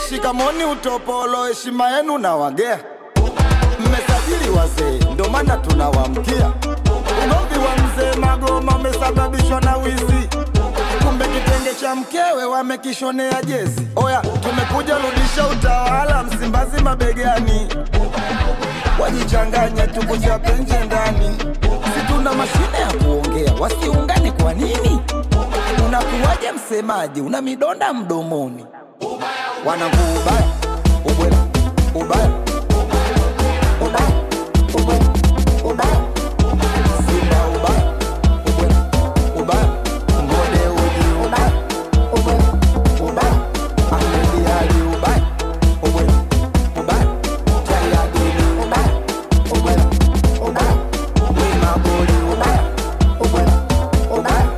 Shikamoni utopolo, heshima yenu na wagea. Mmesajili wazee, ndo maana tunawamkia. Ugomvi wa mzee Magoma umesababishwa na wizi. Kumbe kitenge cha mkewe wamekishonea jezi. Oya, tumekuja rudisha utawala Msimbazi mabegani. Wajichanganya tukucha penje ndani. Si tuna mashine ya kuongea, wasiungani kwa nini? Unakuwaje msemaji, una midonda mdomoni? Wanangu ubaya, ubwela, ubaya, ubaya, ubwela, ubaya, Simba ubaya, ubwela, ubaya, Ngode uji ubaya, ubwela, ubaya, Ahmed Ali ubaya, ubwela, ubaya, Jayadini ubaya, ubwela, ubaya, Wema Boli ubaya, ubwela, ubaya.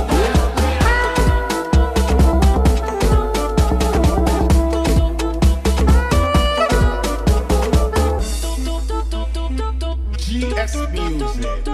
GS Music.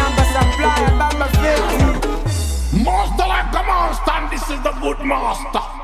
Master like a monster, and this is the good master.